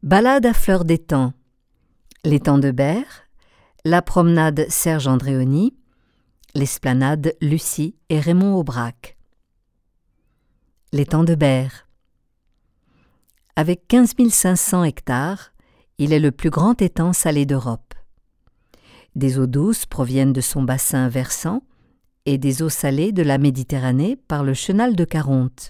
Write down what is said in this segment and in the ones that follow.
Balade à fleur d'étang, l'étang de Berre, la promenade Serge Andréoni, l'esplanade Lucie et Raymond Aubrac. L'étang de Berre. Avec 15 500 hectares, il est le plus grand étang salé d'Europe. Des eaux douces proviennent de son bassin versant et des eaux salées de la Méditerranée par le chenal de Caronte.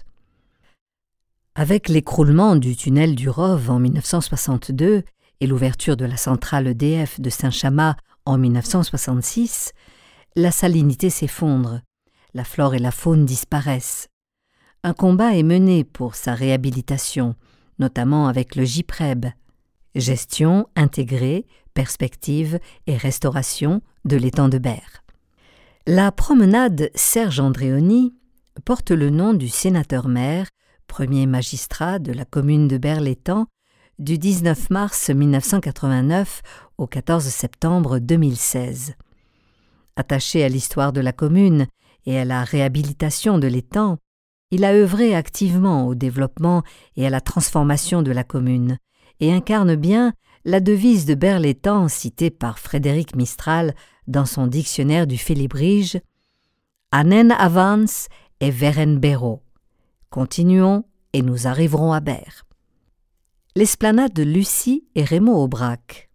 Avec l'écroulement du tunnel du Rove en 1962 et l'ouverture de la centrale EDF de Saint-Chamas en 1966, la salinité s'effondre, la flore et la faune disparaissent. Un combat est mené pour sa réhabilitation, notamment avec le GIPREB, Gestion, intégrée, perspective et restauration de l'étang de Berre. La promenade Serge Andréoni porte le nom du sénateur-maire, premier magistrat de la commune de Berre-l'Étang, du 19 mars 1989 au 14 septembre 2016. Attaché à l'histoire de la commune et à la réhabilitation de l'étang, il a œuvré activement au développement et à la transformation de la commune et incarne bien la devise de Berre-l'Étang citée par Frédéric Mistral dans son dictionnaire du Félibrige « Anen avans et veren Berro ». Continuons et nous arriverons à Berre. L'esplanade de Lucie et Raymond Aubrac.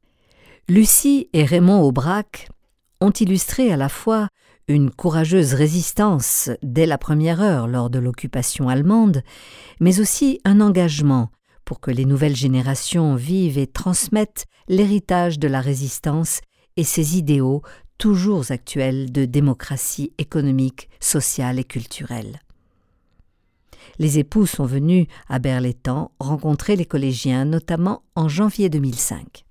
Lucie et Raymond Aubrac ont illustré à la fois une courageuse résistance dès la première heure lors de l'occupation allemande, mais aussi un engagement pour que les nouvelles générations vivent et transmettent l'héritage de la résistance et ses idéaux toujours actuels de démocratie économique, sociale et culturelle. Les époux sont venus à Berre-l'Étang rencontrer les collégiens, notamment en janvier 2005.